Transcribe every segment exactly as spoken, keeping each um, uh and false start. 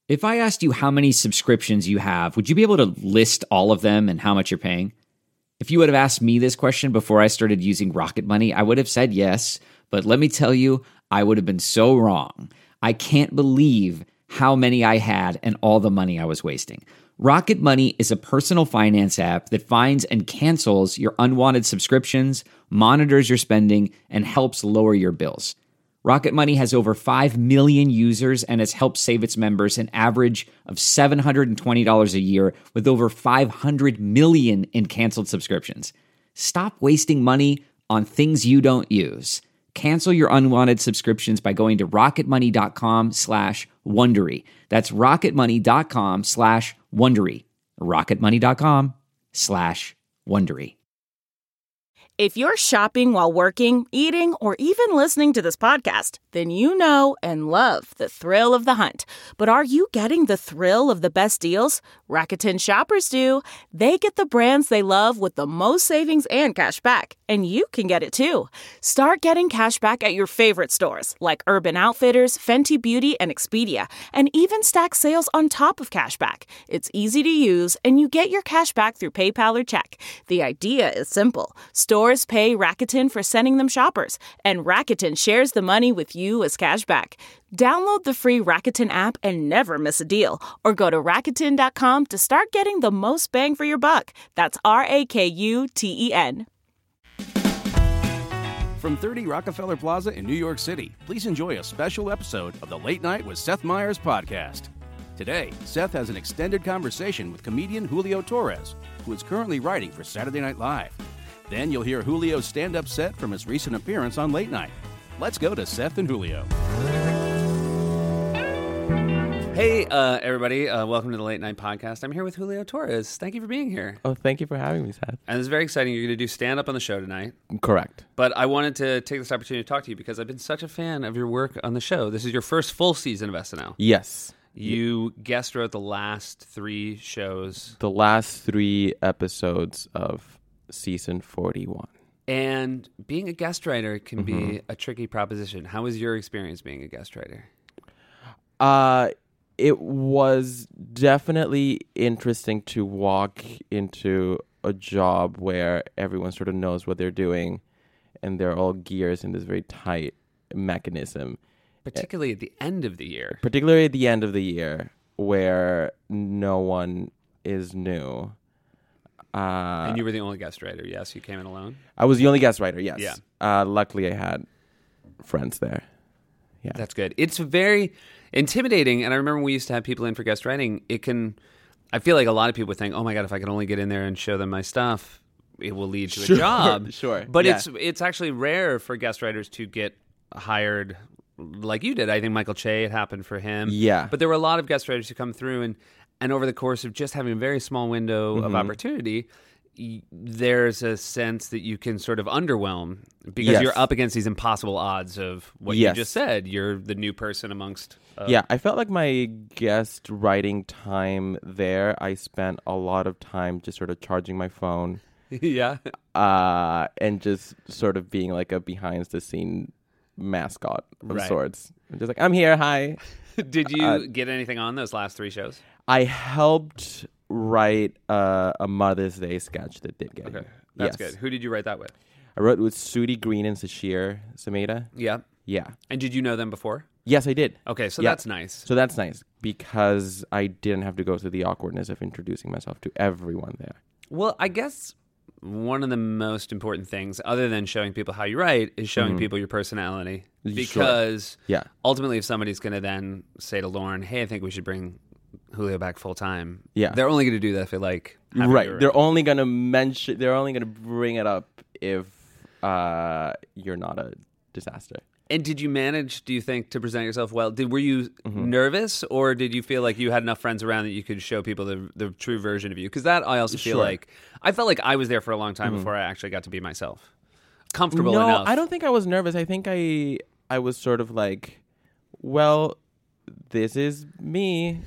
If I asked you how many subscriptions you have, would you be able to list all of them and how much you're paying? If you would have asked me this question before I started using Rocket Money, I would have said yes, but let me tell you, I would have been so wrong. I can't believe how many I had and all the money I was wasting. Rocket Money is a personal finance app that finds and cancels your unwanted subscriptions, monitors your spending, and helps lower your bills. Rocket Money has over five million users and has helped save its members an average of seven hundred twenty dollars a year with over five hundred million in canceled subscriptions. Stop wasting money on things you don't use. Cancel your unwanted subscriptions by going to rocketmoney.com slash Wondery. That's rocketmoney.com slash Wondery. rocketmoney.com slash Wondery. If you're shopping while working, eating, or even listening to this podcast, then you know and love the thrill of the hunt. But are you getting the thrill of the best deals? Rakuten shoppers do. They get the brands they love with the most savings and cash back. And you can get it too. Start getting cash back at your favorite stores like Urban Outfitters, Fenty Beauty, and Expedia. And even stack sales on top of cash back. It's easy to use, and you get your cash back through PayPal or check. The idea is simple. Stores pay Rakuten for sending them shoppers, and Rakuten shares the money with you as cash back. Download the free Rakuten app and never miss a deal, or go to Rakuten dot com to start getting the most bang for your buck. That's R A K U T E N. From thirty Rockefeller Plaza in New York City, please enjoy a special episode of the Late Night with Seth Meyers podcast. Today, Seth has an extended conversation with comedian Julio Torres, who is currently writing for Saturday Night Live. Then you'll hear Julio's stand-up set from his recent appearance on Late Night. Let's go to Seth and Julio. Hey, uh, everybody. Uh, welcome to the Late Night Podcast. I'm here with Julio Torres. Thank you for being here. Oh, thank you for having me, Seth. And it's very exciting. You're going to do stand-up on the show tonight. Correct. But I wanted to take this opportunity to talk to you because I've been such a fan of your work on the show. This is your first full season of S N L. Yes. You guest wrote the last three shows. The last three episodes of season forty-one. And being a guest writer can Mm-hmm. be a tricky proposition. How was your experience being a guest writer? Uh, it was definitely interesting to walk into a job where everyone sort of knows what they're doing and they're all gears in this very tight mechanism. Particularly at the end of the year. Particularly at the end of the year where no one is new. Uh, and you were the only guest writer, yes? You came in alone? I was the only guest writer, yes. Yeah. Uh, luckily, I had friends there. Yeah. That's good. It's very intimidating, and I remember when we used to have people in for guest writing. It can, I feel like a lot of people think, oh my God, if I could only get in there and show them my stuff, it will lead to Sure, a job. sure, But yeah. it's it's actually rare for guest writers to get hired like you did. I think Michael Che, it happened for him. Yeah. But there were a lot of guest writers who come through, and And over the course of just having a very small window Mm-hmm. of opportunity, y- there's a sense that you can sort of underwhelm because Yes. you're up against these impossible odds of what Yes. you just said. You're the new person amongst... Uh, Yeah, I felt like my guest writing time there, I spent a lot of time just sort of charging my phone yeah. uh, and just sort of being like a behind-the-scene mascot of Right. sorts. I'm just like, I'm here, hi. Did you Uh, get anything on those last three shows? I helped write uh, a Mother's Day sketch that did get Okay. it. That's Yes. good. Who did you write that with? I wrote with Sudi Green and Sashir Sameda. Yeah. Yeah. And did you know them before? Yes, I did. Okay, so Yeah. that's nice. So that's nice because I didn't have to go through the awkwardness of introducing myself to everyone there. Well, I guess one of the most important things, other than showing people how you write, is showing Mhm. people your personality. Sure. Because Yeah. ultimately, if somebody's going to then say to Lauren, hey, I think we should bring Julio back full time, Yeah. they're only going to do that if they like having Right. you around. They're only going to mention, they're only going to bring it up if uh, you're not a disaster. And did you manage, do you think, to present yourself well? Did Were you Mm-hmm. nervous, or did you feel like you had enough friends around that you could show people the, the true version of you? Because that I also feel Sure. like, I felt like I was there for a long time before I actually got to be myself. Comfortable no, enough. I don't think I was nervous. I think I I was sort of like, well, this is me,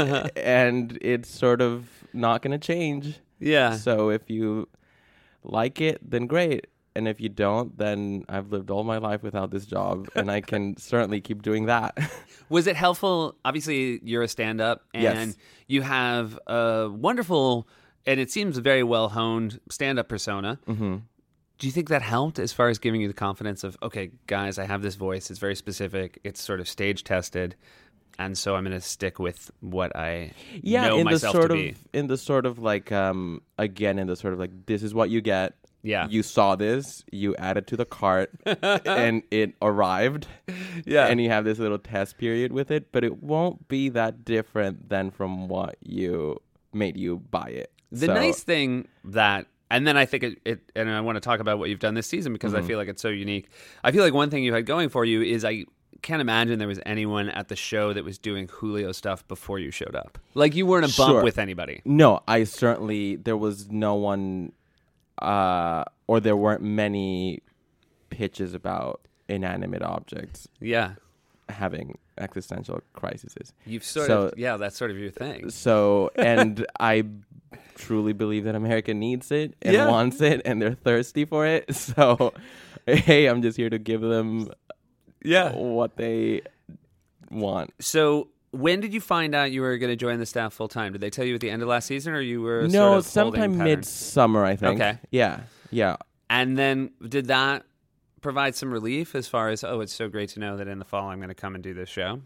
and it's sort of not going to change. Yeah. So if you like it, then great. And if you don't, then I've lived all my life without this job, and I can certainly keep doing that. Was it helpful? Obviously, you're a stand-up, and Yes. you have a wonderful, and it seems a very well-honed stand-up persona. Mm-hmm. Do you think that helped as far as giving you the confidence of, okay, guys, I have this voice. It's very specific. It's sort of stage-tested, and so I'm going to stick with what I Yeah, know in the myself sort to of be. in the sort of like um again in the sort of like this is what you get. Yeah. You saw this, you added to the cart, and it arrived. Yeah. And you have this little test period with it, but it won't be that different than from what you made you buy it. The So- nice thing that, and then I think it, it, and I want to talk about what you've done this season because Mm-hmm. I feel like it's so unique. I feel like one thing you had going for you is I can't imagine there was anyone at the show that was doing Julio stuff before you showed up. Like you weren't a bump Sure. with anybody. No, I certainly there was no one, uh, or there weren't many pitches about inanimate objects Yeah. having existential crises. You've sort So- of, yeah, that's sort of your thing. So, and I truly believe that America needs it and Yeah. wants it, and they're thirsty for it. So, hey, I'm just here to give them Yeah. what they want. So when did you find out you were going to join the staff full time? Did they tell you at the end of last season or you were No, sort of holding sometime pattern? midsummer, I think. Okay. Yeah, yeah. And then did that provide some relief as far as, oh, it's so great to know that in the fall I'm going to come and do this show?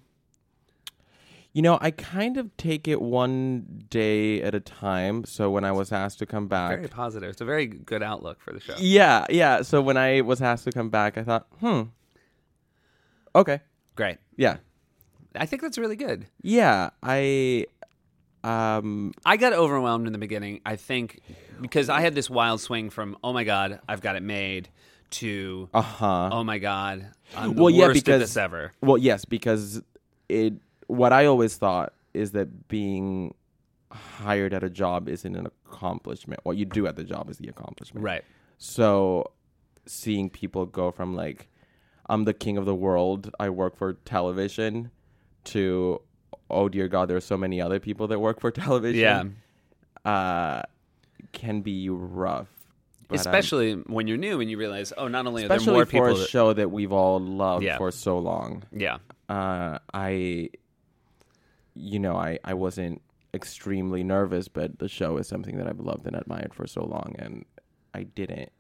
You know, I kind of take it one day at a time. So when I was asked to come back, Very positive. It's a very good outlook for the show. yeah, yeah. So when I was asked to come back, I thought, hmm, okay, Great. yeah, I think that's really good. yeah. I, um, I got overwhelmed in the beginning, I think, because I had this wild swing from, oh my God, I've got it made, to, uh huh. oh my God, I'm the Well, yeah, worst because at this ever. Well, yes, because it. What I always thought is that being hired at a job isn't an accomplishment. What you do at the job is the accomplishment. Right. So, seeing people go from like, I'm the king of the world, I work for television, to, oh dear God, there are so many other people that work for television. Yeah. Uh, can be rough. But, um, Especially when you're new and you realize, oh, not only are there especially more for people. a that- show that we've all loved Yeah. for so long. yeah. Uh, I, you know, I, I wasn't extremely nervous, but the show is something that I've loved and admired for so long, and I didn't.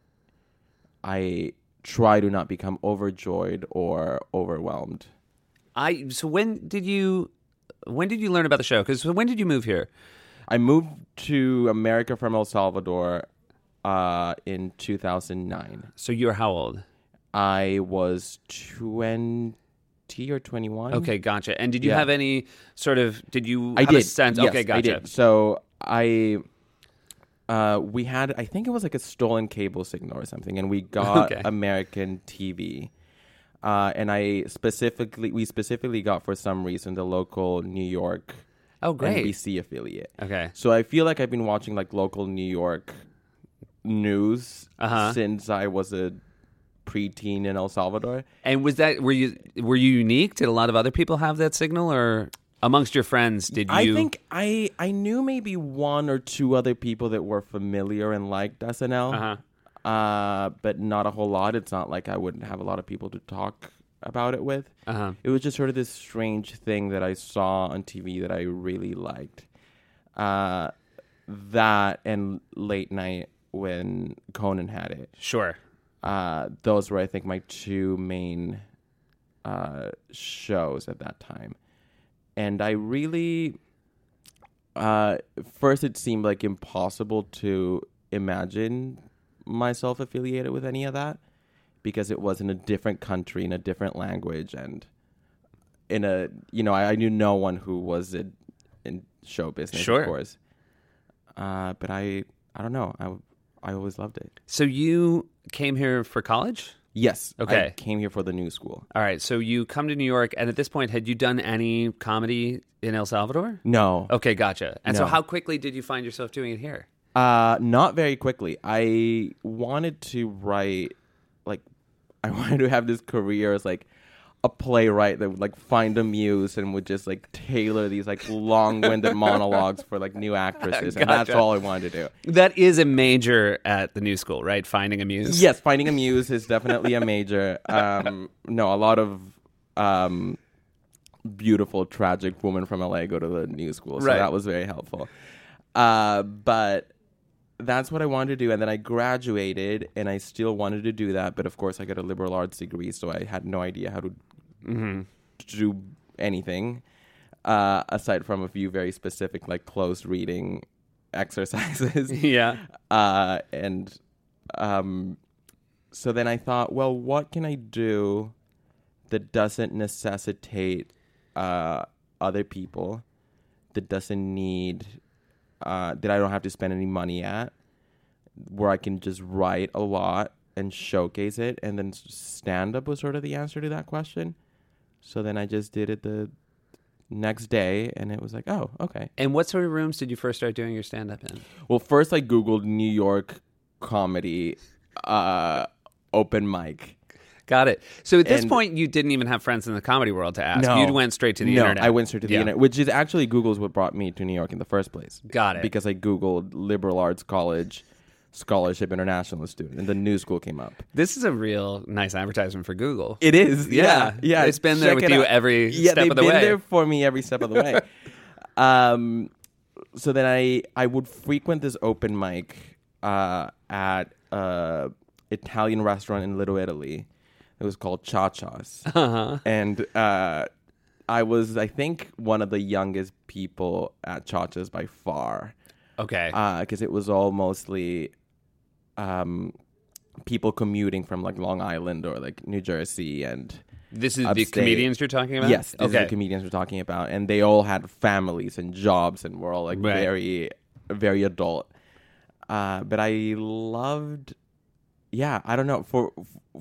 I try to not become overjoyed or overwhelmed. I so when did you when did you learn about the show? Because when did you move here? I moved to America from El Salvador uh, in two thousand nine. So you were how old? I was twenty or twenty-one. Okay, gotcha. And did you Yeah. have any sort of? Did you I have did. a sense? Yes, okay, gotcha. I did. So I, uh, we had, I think it was like a stolen cable signal or something, and we got Okay. American T V. Uh, and I specifically, we specifically got for some reason the local New York Oh, great. N B C affiliate. Okay. So I feel like I've been watching like local New York news Uh-huh. since I was a preteen in El Salvador. And was that were you were you unique? Did a lot of other people have that signal, or amongst your friends did you? I think I I knew maybe one or two other people that were familiar and liked S N L, Uh-huh. uh, but not a whole lot. It's not like I wouldn't have a lot of people to talk about it with. Uh-huh. It was just sort of this strange thing that I saw on T V that I really liked. Uh, that and late night when Conan had it. Sure. Uh, those were, I think, my two main uh, shows at that time. And I really, uh, first it seemed like impossible to imagine myself affiliated with any of that because it was in a different country, in a different language, and in a, you know, I, I knew no one who was in, in show business, Sure. of course. Uh, but I, I don't know. I, I always loved it. So you came here for college? Yes. Okay. I came here for the new school. All right. So you come to New York, and at this point, had you done any comedy in El Salvador? No. Okay, gotcha. And so No. how quickly did you find yourself doing it here? Uh, not very quickly. I wanted to write, like, I wanted to have this career as, like, a playwright that would like find a muse and would just like tailor these like long-winded monologues for like new actresses, and that's Gotcha. all I wanted to do. That is a major at the New School, right? Finding a muse. Yes, finding a muse is definitely a major. Um, no, a lot of um, beautiful, tragic women from L A go to the New School, so Right. that was very helpful. Uh, but that's what I wanted to do, and then I graduated, and I still wanted to do that, but of course I got a liberal arts degree, so I had no idea how to Mm-hmm. do anything uh, aside from a few very specific, like closed reading exercises. Yeah. Uh, and um, so then I thought, well, what can I do that doesn't necessitate uh, other people, that doesn't need, uh, that I don't have to spend any money at, where I can just write a lot and showcase it, and then stand-up was sort of the answer to that question. So then I just did it the next day, and it was like, oh, okay. And what sort of rooms did you first start doing your stand-up in? Well, first I Googled New York comedy uh, open mic. Got it. So at this And- point, you didn't even have friends in the comedy world to ask. No. You went straight to the no, internet. I went straight to the Yeah. internet, which is actually Google's what brought me to New York in the first place. Got it. Because I Googled liberal arts college scholarship international student, and the New School came up. This is a real nice advertisement for Google. It is, Yeah. yeah, yeah. It's been there Check with it you out. every yeah, step they've of the been way. there for me every step of the way. Um, so then I I would frequent this open mic uh, at a Italian restaurant in Little Italy. It was called Cha Cha's, Uh-huh. and uh, I was I think one of the youngest people at Cha Cha's by far, Okay. because it was all mostly um, people commuting from like Long Island or like New Jersey, and this is the upstate. comedians you're talking about? yes, these Okay. are the comedians we're talking about, and they all had families and jobs and were all like Right. very, very adult. Uh, but I loved, yeah, I don't know. For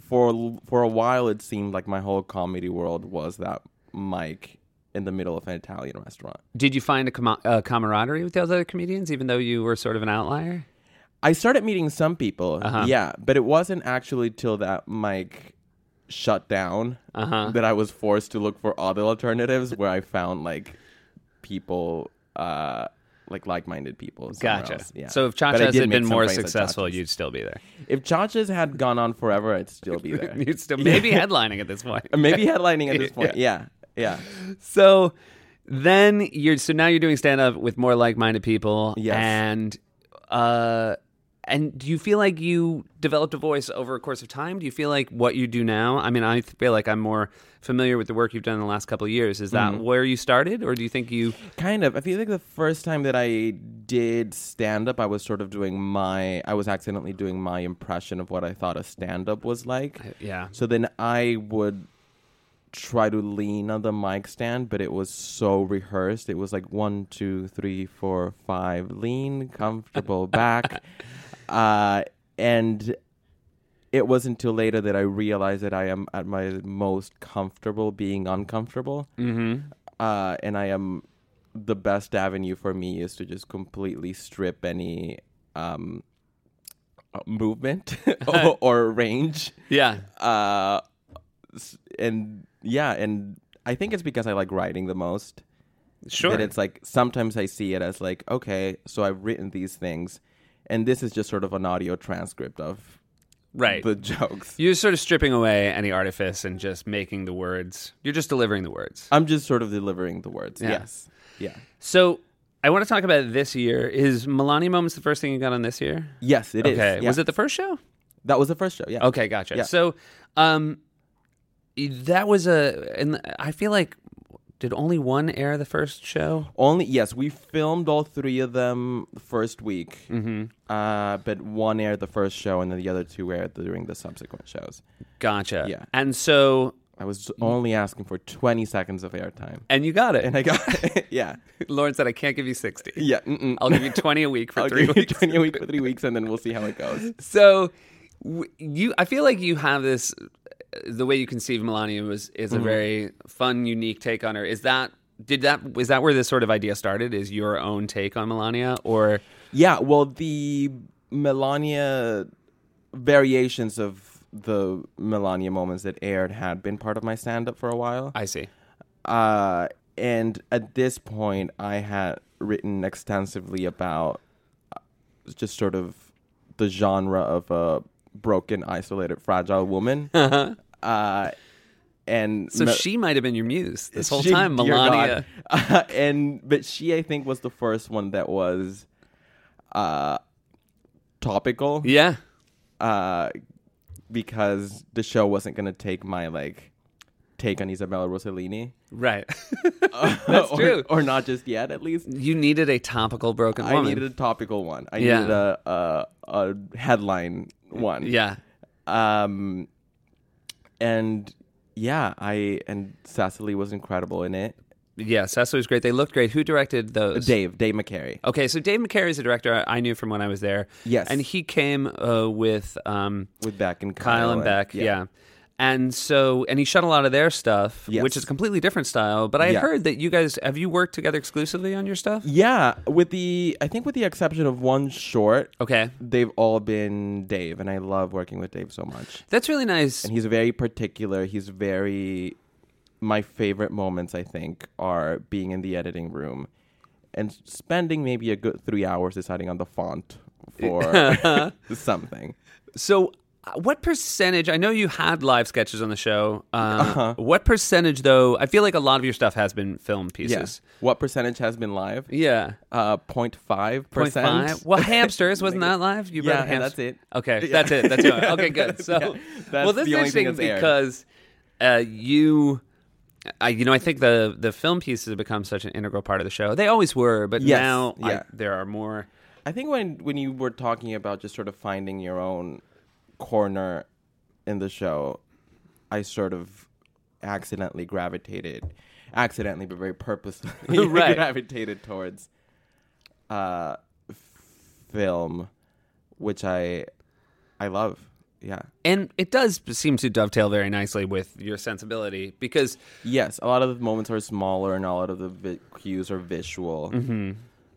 for for a while, it seemed like my whole comedy world was that mic in the middle of an Italian restaurant. Did you find a com- uh, camaraderie with the other comedians, even though you were sort of an outlier? I started meeting some people, Uh-huh. yeah, but it wasn't actually till that mic shut down Uh-huh. that I was forced to look for other alternatives where I found like people, uh, like like-minded people. somewhere Gotcha. else. Yeah. So if But I Cha-Cha's did had make been some more friends at successful, Cha-Cha's. you'd still be there. If Cha-Cha's had gone on forever, I'd still be there. You'd still maybe headlining at this point. Maybe headlining at this point. Yeah, yeah. So then you're so now you're doing stand up with more like-minded people. Yes. And uh and do you feel like you developed a voice over a course of time? Do you feel like what you do now? I mean, I feel like I'm more familiar with the work you've done in the last couple of years. Is that where you started, or do you think you Kind of. I feel like the first time that I did stand up, I was sort of doing my, I was accidentally doing my impression of what I thought a stand up was like. yeah. So then I would try to lean on the mic stand, but it was so rehearsed. It was like one, two, three, four, five, lean, comfortable, back. Uh, and it wasn't until later that I realized that I am at my most comfortable being uncomfortable. Mm-hmm. Uh, and I am, the best avenue for me is to just completely strip any um, uh, movement or, or range. Yeah. Uh, s- and yeah, and I think it's because I like writing the most. Sure. That it's like sometimes I see it as like, okay, so I've written these things, and this is just sort of an audio transcript of Right. the jokes. You're sort of stripping away any artifice and just making the words. You're just delivering the words. I'm just sort of delivering the words. Yeah. Yes. Yeah. So I want to talk about this year. Is Melania Moments the first thing you got on this year? Yes, it is. Okay. Yeah. Was it the first show? That was the first show. Yeah. Okay, gotcha. Yeah. So, um, that was a, and I feel like, did only one air the first show? Only yes, we filmed all three of them the first week, Mm-hmm. uh, but one aired the first show, and then the other two aired during the subsequent shows. Gotcha. Yeah. And so, I was only asking for twenty seconds of airtime, and you got it. and I got it. Yeah, Lauren said, I can't give you sixty. yeah. Mm-mm. I'll give you twenty a week for I'll three give you weeks. twenty a week for three weeks, and then we'll see how it goes. So, w- you, I feel like you have this, the way you conceive Melania was, is Mm-hmm. a very fun, unique take on her. Is that, did that, is that where this sort of idea started? Is your own take on Melania, or? Yeah, well, the Melania variations of the Melania moments that aired had been part of my stand-up for a while. I see. Uh, and at this point, I had written extensively about just sort of the genre of a broken, isolated, fragile woman. Uh-huh. Uh, and So Me- she might have been your muse this whole she- time, dear Melania. God. Uh, and but she, I think, was the first one that was uh, topical. Yeah. Uh, because the show wasn't going to take my like take on Isabella Rossellini. Right. That's true. Or not just yet, at least. You needed a topical broken I woman. needed a topical one. I Yeah. needed a, a a headline one. Yeah. Um. And yeah, I and Cecily was incredible in it. Yeah, Cecily was great. They looked great. Who directed those? Dave, Dave McCary. Okay, so Dave McCary is a director I knew from when I was there. Yes. And he came uh, with um, With Beck and Kyle, Kyle and Beck. Yeah. And so, and he shot a lot of their stuff, Yes. which is a completely different style. But I Yeah. heard that you guys, have you worked together exclusively on your stuff? Yeah, with the I think with the exception of one short, Okay. they've all been Dave, and I love working with Dave so much. That's really nice. And he's very particular. He's very. My favorite moments, I think, are being in the editing room and spending maybe a good three hours deciding on the font for something. So, uh, what percentage? I know you had live sketches on the show. Uh, Uh-huh. What percentage, though? I feel like a lot of your stuff has been film pieces. Yes. What percentage has been live? Yeah. Uh, zero point five Point percent. five. Well, hamsters wasn't that live? You Yeah, read and Hamst- that's it. Okay, Yeah. that's it. That's it. Okay, good. So, Yeah, that's well, this the is only thing interesting that's aired. because uh, you, I, you know, I think the the film pieces have become such an integral part of the show. They always were, but Yes, now I, yeah. there are more. I think when when you were talking about just sort of finding your own corner in the show, I sort of accidentally gravitated, accidentally but very purposely Right. gravitated towards uh, f- film, which I I love. Yeah. And it does seem to dovetail very nicely with your sensibility because Yes, a lot of the moments are smaller, and a lot of the vi- cues are visual. Mm-hmm.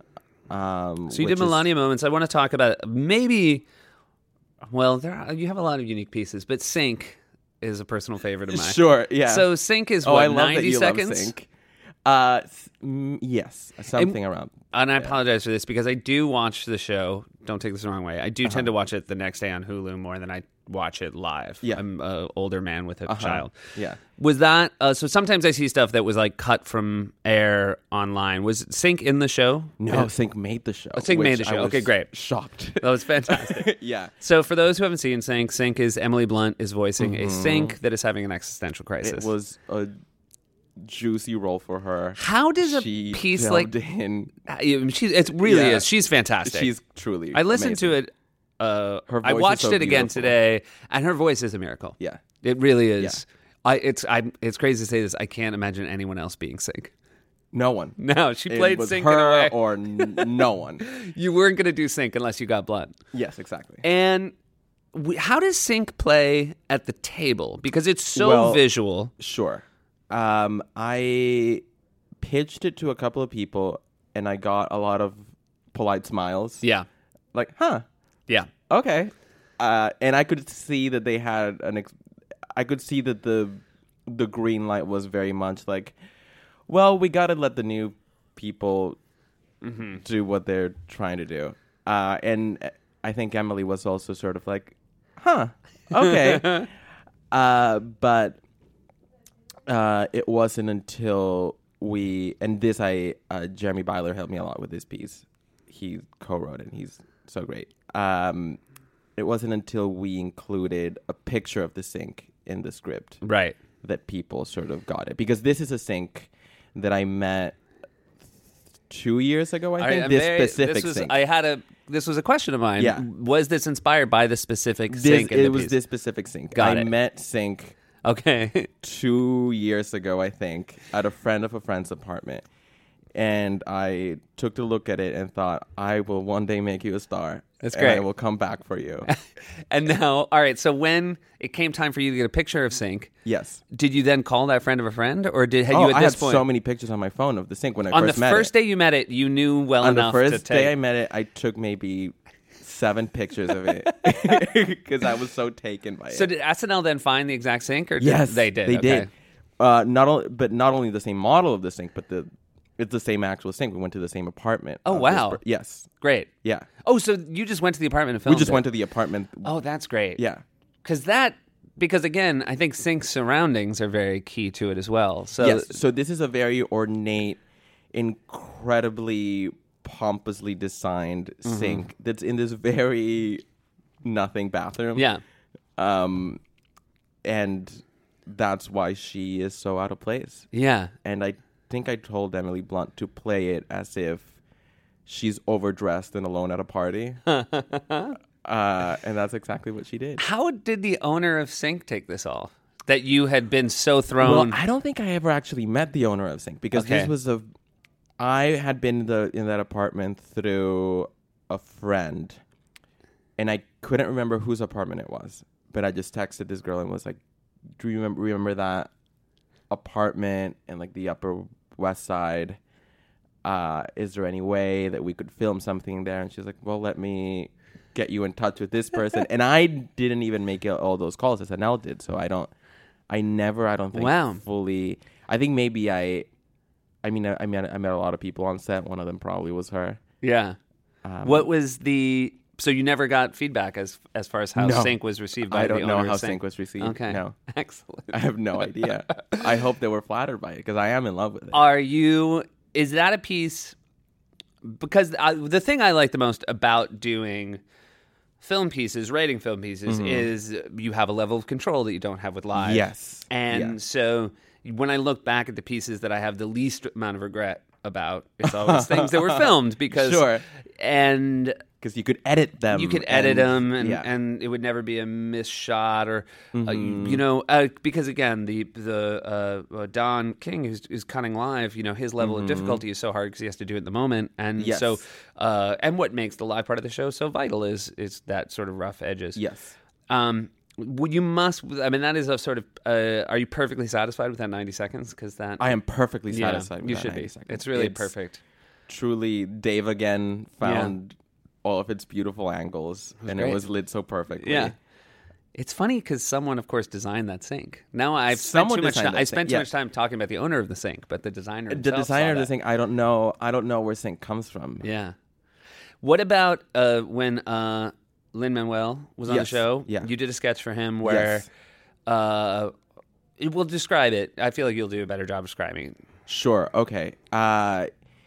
Um, so you which did is- Melania moments. I want to talk about maybe. Well, there are, you have a lot of unique pieces, but Sync is a personal favorite of mine. Sure, yeah. So Sync is oh, what I love that ninety you seconds. love Sync. Uh, s- mm, yes, something around. And I apologize for this because I do watch the show. Don't take this the wrong way. I do tend to watch it the next day on Hulu more than I watch it live. Yeah. I'm an older man with a Uh-huh. child. Yeah. Was that uh, so? Sometimes I see stuff that was like cut from air online. Was Sync in the show? No, Sync made the show. Sync made which the show. I was Okay, great. Shocked. That was fantastic. yeah. So for those who haven't seen Sync, Sync is Emily Blunt is voicing a Sync that is having an existential crisis. Mm-hmm. It was a juicy role for her. How does a she piece delved like in? she's it really Yeah. is. She's fantastic. She's truly. I listened to amazing. it. Uh, Her I voice is watched so it again beautiful. today, and her voice is a miracle. Yeah. It really is. I it's I it's crazy to say this. I can't imagine anyone else being Sync. No one. No, she It played was Sync in a her way. or n- no one. You weren't going to do Sync unless you got Blunt. Yes, exactly. And we, how does Sync play at the table? Because it's so Well, visual. Sure. Um, I pitched it to a couple of people, and I got a lot of polite smiles. Yeah, Like, huh? yeah. Okay. Uh, and I could see that they had an. Ex- I could see that the the green light was very much like, well, we got to let the new people do what they're trying to do. Uh, and I think Emily was also sort of like, huh? Okay. uh, but uh, it wasn't until we and this I uh, Jeremy Byler helped me a lot with this piece. He co-wrote it. And he's so great. Um, it wasn't until we included a picture of the Sync in the script Right. that people sort of got it. Because this is a Sync that I met two years ago, I think. I'm this very- specific this was, Sync. I had a. This was a question of mine. Yeah. Was this inspired by the specific this, Sync? in it the was piece? this specific Sync. Got I it. met Sync Okay. two years ago, I think, at a friend of a friend's apartment. And I took a look at it and thought, I will one day make you a star. That's and I great. will come back for you. And now, all right. So when it came time for you to get a picture of Sync, Yes. did you then call that friend of a friend, or did had oh, you at I this had point so many pictures on my phone of the Sync when I on first the met first it. day you met it, you knew well on the enough first to take. day I met it, I took maybe seven pictures of it because I was so taken by it. So did S N L then find the exact sink, or did yes, they did? They okay. did. Uh, not only, but not only the same model of the sink, but the it's the same actual sink. We went to the same apartment. Oh of wow! this per- yes. Great. Yeah. Oh, so you just went to the apartment and filmed We just it. went to the apartment. Oh, that's great. Yeah. Because that, because again, I think sink surroundings are very key to it as well. So yes. So this is a very ornate, incredibly pompously designed Mm-hmm. sink that's in this very nothing bathroom. yeah. Um, and that's why she is so out of place. Yeah. And I think I told Emily Blunt to play it as if she's overdressed and alone at a party. uh, and that's exactly what she did. How did the owner of Sync take this all? That you had been so thrown. Well, I don't think I ever actually met the owner of Sync because Okay. this was a. I had been in, the, in that apartment through a friend, and I couldn't remember whose apartment it was. But I just texted this girl and was like, "Do you remember remember that apartment in like the Upper West Side? Uh, is there any way that we could film something there?" And she's like, "Well, let me get you in touch with this person." And I didn't even make it, all those calls. S N L did, so I don't. I never. I don't think Wow. fully. I think maybe I. I mean, I, I met I met a lot of people on set. One of them probably was her. yeah. Um, What was the? So you never got feedback as as far as how No. Sync was received by I don't the know owner how of Sync. Sync was received. Okay. No, Excellent. I have no idea. I hope they were flattered by it because I am in love with it. Are you? Is that a piece? Because I, the thing I like the most about doing film pieces, rating film pieces, Mm-hmm. is you have a level of control that you don't have with live. Yes. And Yes. so when I look back at the pieces that I have the least amount of regret about, it's always things that were filmed because Sure. and Because you could edit them. you could edit and- them, and, yeah. and it would never be a miss shot, or uh, Mm-hmm. you know, uh, because again, the the uh, uh, Don King who's is cutting live. You know, his level of difficulty is so hard because he has to do it in the moment, and Mm-hmm. Yes. so uh, and what makes the live part of the show so vital is is that sort of rough edges. Yes. Um, well, you must. I mean, that is a sort of. Uh, are you perfectly satisfied with that ninety seconds? Because that I am perfectly yeah, satisfied with you that should ninety be. seconds. It's really perfect. Truly, Dave again found all of its beautiful angles, and great. it was lit so perfectly. Yeah. It's funny because someone, of course, designed that sink. Now I've spent Someone too much designed time. that I spent sink, too yeah. much time talking about the owner of the sink, but the designer. The himself designer saw of the that. thing, I don't know. I don't know where Sync comes from. Yeah. What about uh, when uh, Lin Manuel was on the Yes. show? Yeah. You did a sketch for him where. Yes. Uh, it, we'll describe it. I feel like you'll do a better job describing it. Sure. Okay. Uh,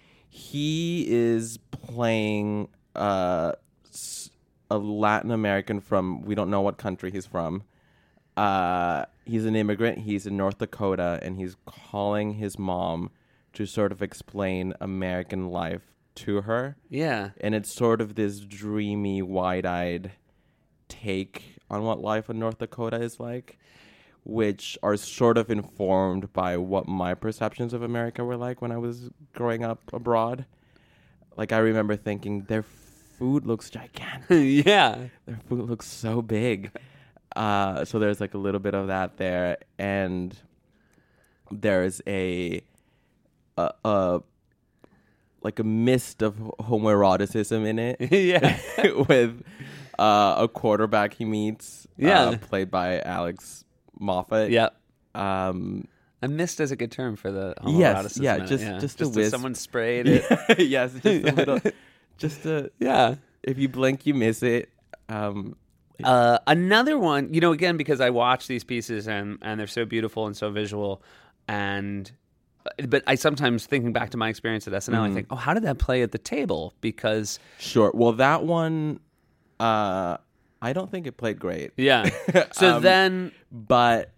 he is playing uh, s- a Latin American from we don't know what country he's from. Uh, he's an immigrant. He's in North Dakota, and he's calling his mom to sort of explain American life to her. Yeah. And it's sort of this dreamy, wide-eyed take on what life in North Dakota is like, which are sort of informed by what my perceptions of America were like when I was growing up abroad. Like, I remember thinking, their food looks gigantic. yeah. Their food looks so big. Uh, so there's, like, a little bit of that there. And there's a... a, a like a mist of homoeroticism in it. yeah. with uh, a quarterback he meets, Yeah. uh, played by Alex Moffat. Yeah. Um, A mist is a good term for the Yes, homoeroticism yeah, in it, just- yeah. just a just wisp. someone sprayed it. yes, just a little, just a. yeah. If you blink, you miss it. Um, Uh, another one, you know, again, because I watch these pieces and, and they're so beautiful and so visual, and but I sometimes, thinking back to my experience at S N L, I think, oh, how did that play at the table? Because sure. Well, that one, uh, I don't think it played great. yeah, so Um, then but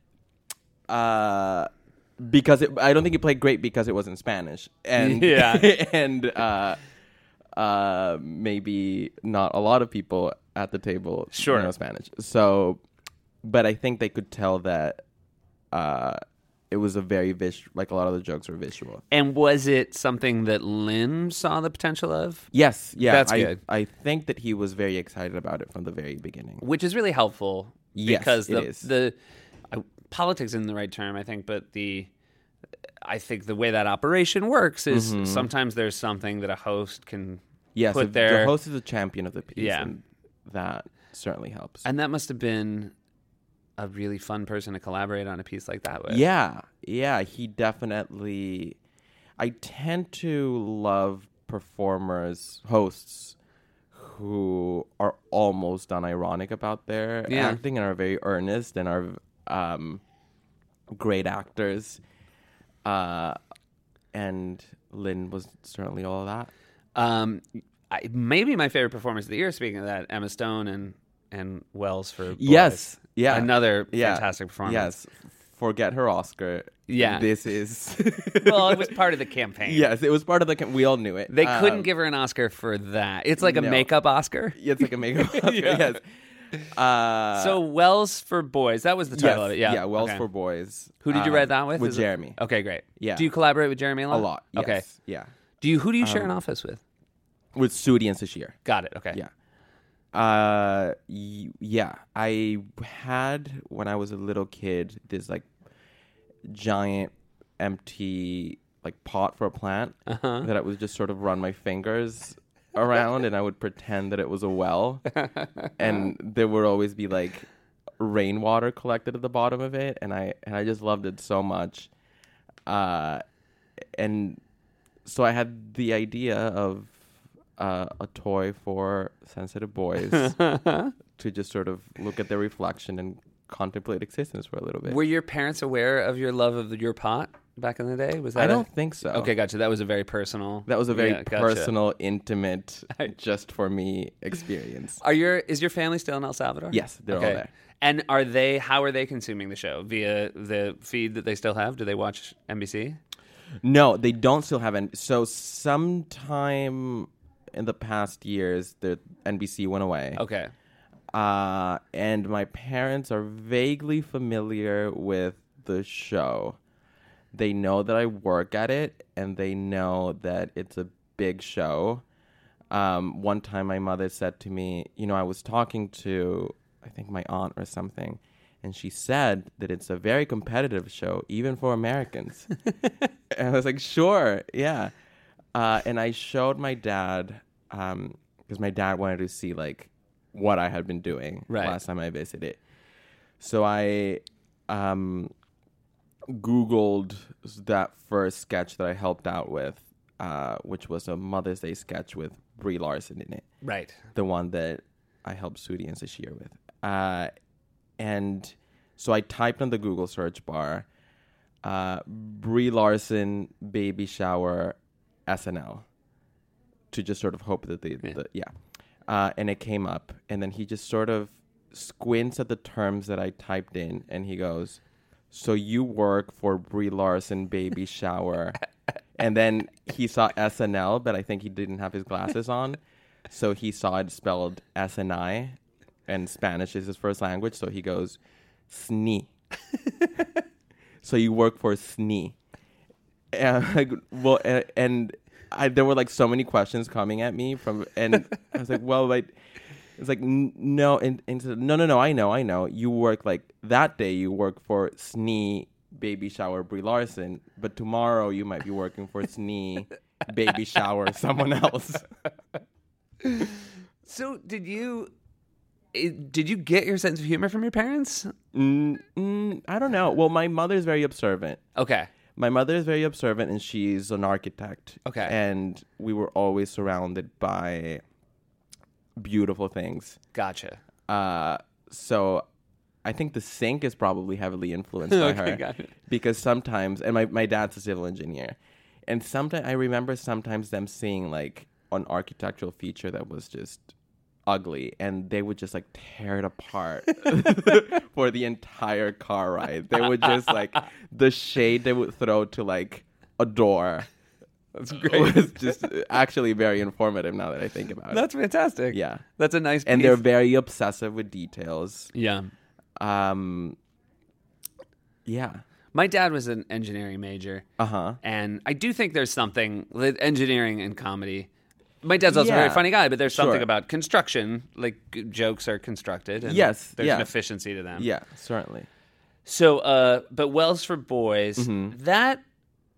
uh, because it, I don't think it played great because it was in Spanish, and Yeah. and uh, uh, maybe not a lot of people at the table Sure. know Spanish. So, but I think they could tell that uh, it was a very vis- like a lot of the jokes were visual. and was it something that Lynn saw the potential of? Yes, yeah, That's I, good. I think that he was very excited about it from the very beginning. Which is really helpful Yes, because it the is. the uh, politics isn't the right term, I think, but the I think the way that operation works is Mm-hmm. sometimes there's something that a host can Yes, put if there. the host is a champion of the piece. Yeah. and that certainly helps. And that must have been a really fun person to collaborate on a piece like that with. Yeah, yeah, he definitely. I tend to love performers, hosts, who are almost unironic about their Yeah. acting and are very earnest and are um, great actors. Uh, and Lynn was certainly all of that. Um, I, maybe my favorite performance of the year, speaking of that, Emma Stone and, and Wells for Boys. Yes, yeah. Another Yeah. fantastic performance. Yes, forget her Oscar. Yeah. This is... Well, it was part of the campaign. Yes, it was part of the... Cam- we all knew it. They couldn't Um, give her an Oscar for that. It's like a no. makeup Oscar. It's like a makeup Oscar, yes. Uh, So Wells for Boys, that was the title yes, of it. Yeah, yeah, Wells Okay. for Boys. Who did you uh, write that with? With Is it- Jeremy. Okay, great. Yeah. Do you collaborate with Jeremy a lot? A lot, yes. Okay. Yeah. Do you? Who do you share an Um, office with? With Sudi and Sashir. Got it. Okay. Yeah. Uh, y- yeah. I had, when I was a little kid, this like giant empty like pot for a plant Uh-huh. that I would just sort of run my fingers around and I would pretend that it was a well. And there would always be like rainwater collected at the bottom of it. And I, and I just loved it so much. Uh, and so I had the idea of uh, a toy for sensitive boys to just sort of look at their reflection and contemplate existence for a little bit. Were your parents aware of your love of your pot back in the day? Was that I a- don't think so. Okay, gotcha. That was a very personal. That was a very Yeah, gotcha. personal, intimate, just for me experience. Are your is your family still in El Salvador? Yes, they're all there. And are they? How are they consuming the show? Via the feed that they still have? Do they watch N B C? No, they don't still have N B C. So sometime in the past years, the N B C went away. Okay. Uh, and my parents are vaguely familiar with the show. They know that I work at it, and they know that it's a big show. Um, one time my mother said to me, you know, I was talking to, I think, my aunt or something, and she said that it's a very competitive show, even for Americans. And I was like, sure, yeah. Uh, and I showed my dad, um, because my dad wanted to see, like, what I had been doing Right. last time I visited. So I um, Googled that first sketch that I helped out with, uh, which was a Mother's Day sketch with Brie Larson in it. Right. The one that I helped Sudi and Sashir with. Uh, and so I typed on the Google search bar, uh, Brie Larson baby shower S N L, to just sort of hope that they, Yeah. the, yeah. Uh, and it came up, and then he just sort of squints at the terms that I typed in, and he goes, so you work for Brie Larson baby shower. And then he saw S N L, but I think he didn't have his glasses on. So he saw it spelled S N I, and Spanish is his first language. So he goes, S N I. So you work for S N I. And, like, well, and, and I, there were like so many questions coming at me from, and I was like, well, like, it's like, n- no, and, and he said, no, no, no, I know, I know. You work like that day, you work for S N I baby shower Brie Larson, but tomorrow you might be working for S N I baby shower someone else. So did you? eh, Did you get your sense of humor from your parents? Mm, mm, I don't know. Well, my mother's very observant. Okay. My mother is very observant, and she's an architect. Okay. And we were always surrounded by beautiful things. Gotcha. Uh, so I think the sink is probably heavily influenced by Okay, her. got it. Because sometimes, and my, my dad's a civil engineer, and sometimes I remember sometimes them seeing like an architectural feature that was just ugly, and they would just like tear it apart for the entire car ride. They would just like the shade they would throw to like a door. That's Was just actually very informative now that I think about it. That's fantastic. Yeah. That's a nice. And piece. they're very obsessive with details. yeah. Um, yeah. My dad was an engineering major, Uh huh. and I do think there's something with engineering and comedy. My dad's also a very Yeah. funny guy, but there's something Sure. about construction. Like g- jokes are constructed, and Yes, there's yeah. an efficiency to them. Yeah, certainly. So, uh, but Wells for Boys, Mm-hmm. that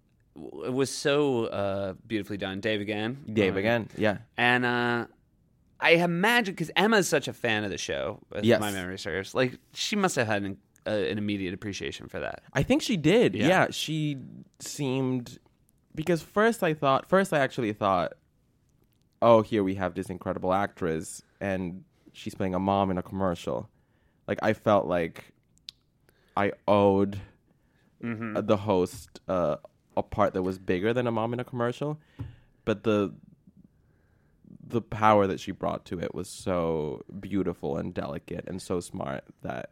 w- was so uh, beautifully done. Dave again. Dave Uh, again. Yeah. And uh, I imagine because Emma's such a fan of the show, if Yes. my memory serves, like she must have had an, uh, an immediate appreciation for that. I think she did. Yeah. Yeah. She seemed because first I thought first I actually thought, oh, here we have this incredible actress and she's playing a mom in a commercial. Like I felt like I owed Mm-hmm. uh, the host uh, a part that was bigger than a mom in a commercial, but the the power that she brought to it was so beautiful and delicate and so smart that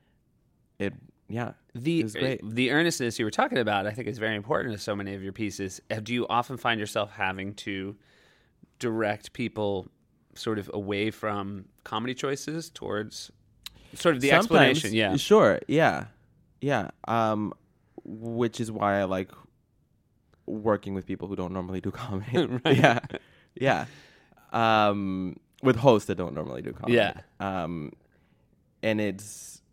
it yeah The it was great. the earnestness you were talking about, I think, is very important to so many of your pieces. Uh, Do you often find yourself having to direct people sort of away from comedy choices towards sort of the Sometimes, explanation? Yeah, sure, yeah, yeah. Um, which is why I like working with people who don't normally do comedy. Right. Yeah, yeah. Um, with hosts that don't normally do comedy. Yeah. Um, and it's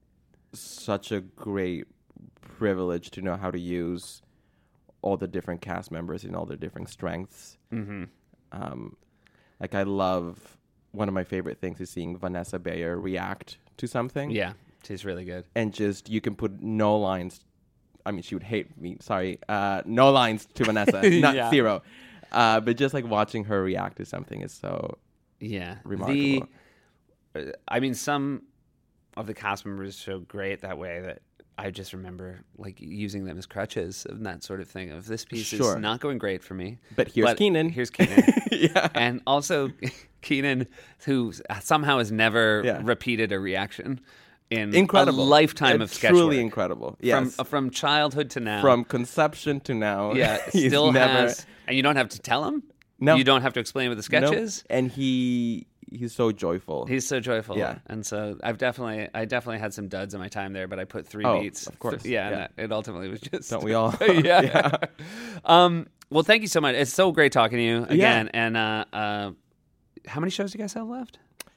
such a great privilege to know how to use all the different cast members and all their different strengths. Mm-hmm. Um, like I love one of my favorite things is seeing Vanessa Bayer react to something. Yeah, she's really good. And just you can put no lines. I mean, she would hate me. Sorry, uh, no lines to Vanessa, not Yeah. zero. Uh, but just like watching her react to something is so Yeah, remarkable. The, I mean, some of the cast members are so great that way that I just remember like using them as crutches and that sort of thing. Of this piece Sure. is not going great for me, But here's Keenan. Here's Keenan. Yeah. And also Keenan, who somehow has never Yeah. repeated a reaction in Incredible. a lifetime It's of sketch truly work. incredible. Yes. From from childhood to now. From conception to now. yeah, he's still never, has, and you don't have to tell him. No. You don't have to explain what the no, sketch is. and he he's so joyful. He's so joyful. Yeah. And so I've definitely, I definitely had some duds in my time there, but I put three Oh, beats. of course. Th- yeah. Yeah. And that, it ultimately was just. Don't we all? yeah. Yeah. Um, well, thank you so much. It's so great talking to you again. Yeah. And uh, uh, how many shows do you guys have left?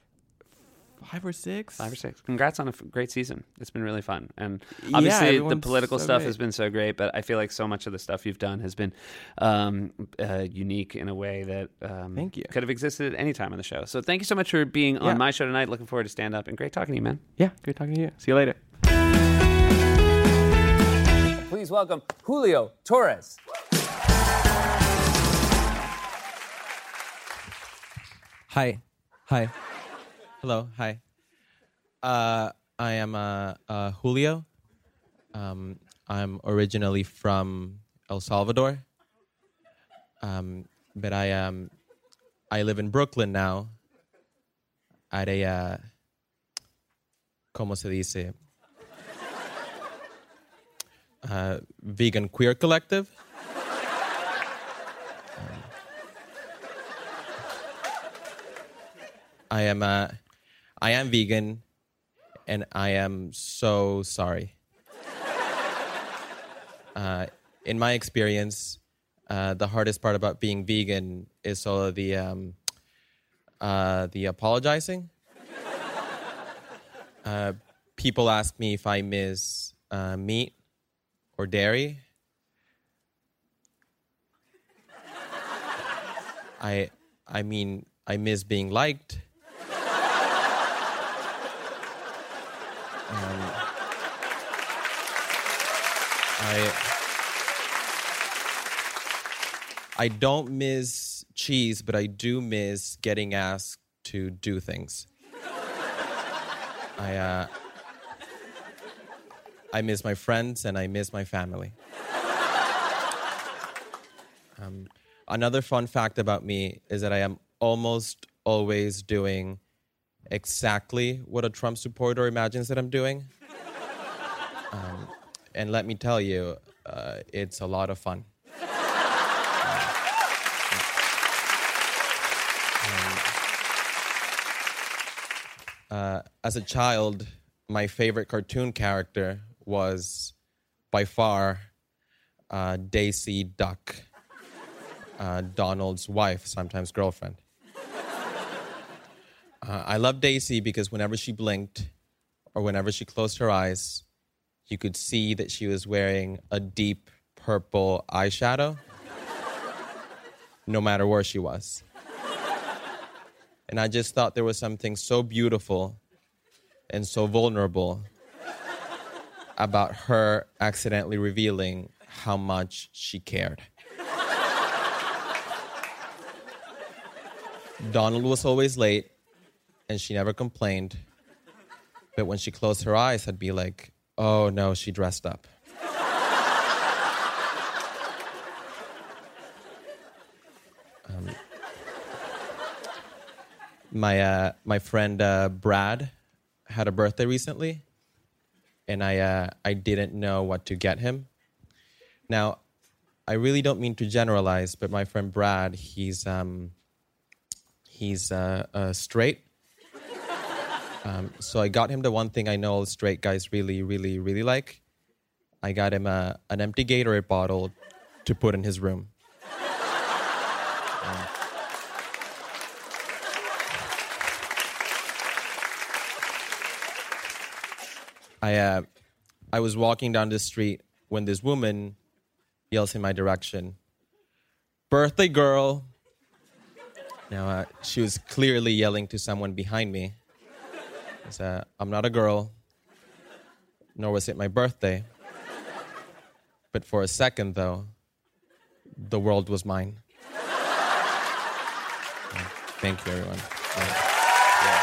Five or six. Five or six. Congrats on a f- great season. It's been really fun. And Yeah, obviously the everyone's political so stuff great. has been so great, but I feel like so much of the stuff you've done has been um, uh, unique in a way that um, Thank you. could have existed at any time on the show. So thank you so much for being on Yeah. my show tonight. Looking forward to stand up and great talking to you, man. Yeah, great talking to you. See you later. Please welcome Julio Torres. Hi. Hi. Hello. Hi. Uh, I am uh, uh, Julio. Um, I'm originally from El Salvador. Um, but I um, I live in Brooklyn now at a, uh, ¿cómo se dice? Uh, vegan queer collective. I am uh, I am vegan, and I am so sorry. Uh, in my experience, uh, the hardest part about being vegan is all of the um, uh, the apologizing. Uh, people ask me if I miss uh, meat or dairy. I I mean I miss being liked. Um, I I don't miss cheese, but I do miss getting asked to do things. I uh, I miss my friends and I miss my family. Um, another fun fact about me is that I am almost always doing exactly what a Trump supporter imagines that I'm doing. Um, and let me tell you, uh, it's a lot of fun. Um, uh, as a child, my favorite cartoon character was, by far, uh, Daisy Duck, uh, Donald's wife, sometimes girlfriend. Uh, I love Daisy because whenever she blinked or whenever she closed her eyes, you could see that she was wearing a deep purple eyeshadow, no matter where she was. And I just thought there was something so beautiful and so vulnerable about her accidentally revealing how much she cared. Donald was always late, and she never complained. But when she closed her eyes, I'd be like, oh no, she dressed up. um, my uh, my friend uh, Brad had a birthday recently, and I uh, I didn't know what to get him. Now, I really don't mean to generalize, but my friend Brad, he's um, he's uh, uh, straight. Um, so I got him the one thing I know all straight guys really, really, really like. I got him a, an empty Gatorade bottle to put in his room. Um, I uh, I was walking down the street when this woman yells in my direction, "Birthday girl!" Now, uh, she was clearly yelling to someone behind me. Uh, I'm not a girl, nor was it my birthday. But for a second, though, the world was mine. Yeah. Thank you, everyone. Yeah. Yeah.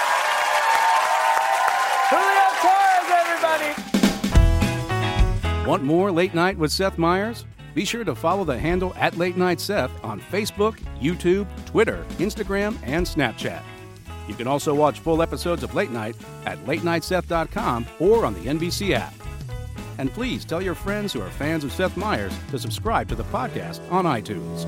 Julio Torres, everybody! Want more Late Night with Seth Meyers? Be sure to follow the handle at Late Night Seth on Facebook, YouTube, Twitter, Instagram, and Snapchat. You can also watch full episodes of Late Night at late night seth dot com or on the N B C app. And please tell your friends who are fans of Seth Meyers to subscribe to the podcast on iTunes.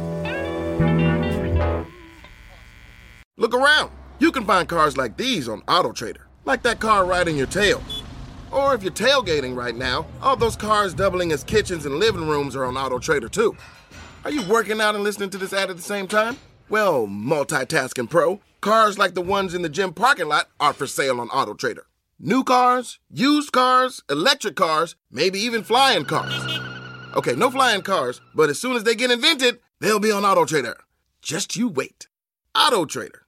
Look around. You can find cars like these on AutoTrader, like that car right in your tail. Or if you're tailgating right now, all those cars doubling as kitchens and living rooms are on AutoTrader too. Are you working out and listening to this ad at the same time? Well, multitasking pro, cars like the ones in the gym parking lot are for sale on AutoTrader. New cars, used cars, electric cars, maybe even flying cars. Okay, no flying cars, but as soon as they get invented, they'll be on AutoTrader. Just you wait. AutoTrader.